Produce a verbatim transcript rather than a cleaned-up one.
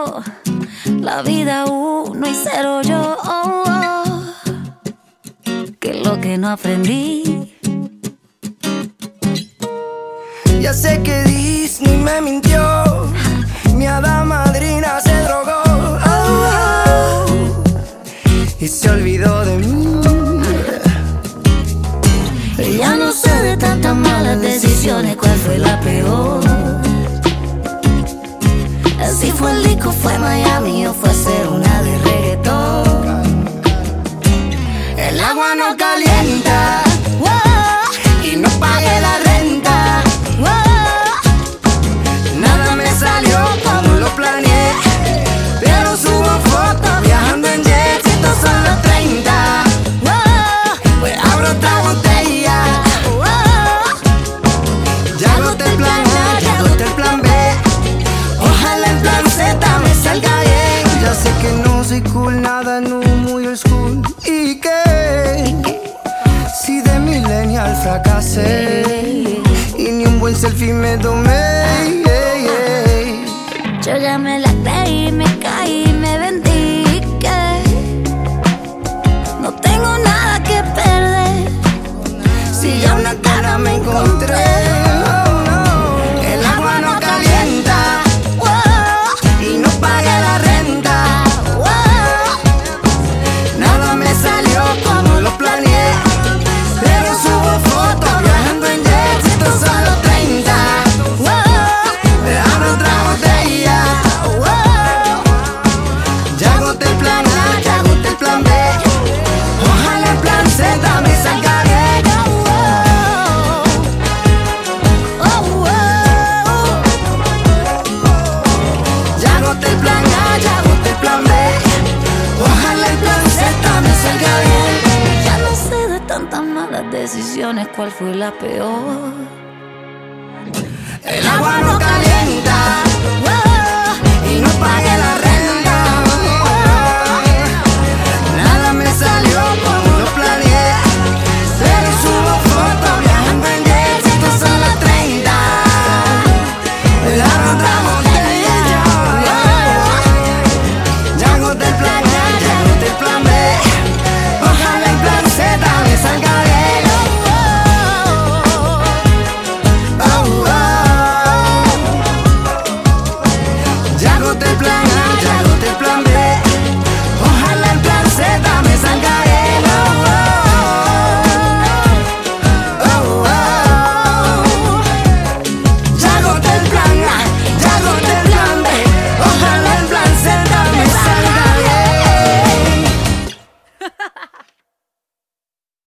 yo, la vida uno y cero yo. Oh, oh. Que lo que no aprendí. Ya sé que Disney me mintió, mi hada madrina se drogó, oh, oh, y se olvidó de mí. Ya no sé de tantas malas decisiones cuál fue la peor. Si fue el disco, fue Miami o fue hacer una de reggaetón. El agua no calienta, wow, y no pagué la renta, wow. Nada me salió como lo planeé, pero subo fotos viajando en jet, estos son los treinta, wow. Pues abro otra botella, wow. Ya agoté el plan A, ya agoté el plan B. Ojalá el plan Z me salga bien. Ya sé que no soy cool, nada no muy old school. ¿Y qué? Si de millennial fracasé y ni un buen selfie me tomé. Yo ya me la creí, me caí, me vendí, que no tengo nada que perder. Si ya una cara me encontré. El agua no calienta, wow, y no pagué la renta, wow. Nada me salió como lo planeé, pero subo fotos viajando en jet, estos son los treinta, wow. Me abro otra botella, wow. Ya agoté el plan A, ya agoté el plan B. Ojalá el plan Z me salga bien. Ya agoté el plan A, ya agoté el plan B. Ojalá el plan Z me salga bien. Ya no sé de tantas malas decisiones cuál fue la peor. El agua no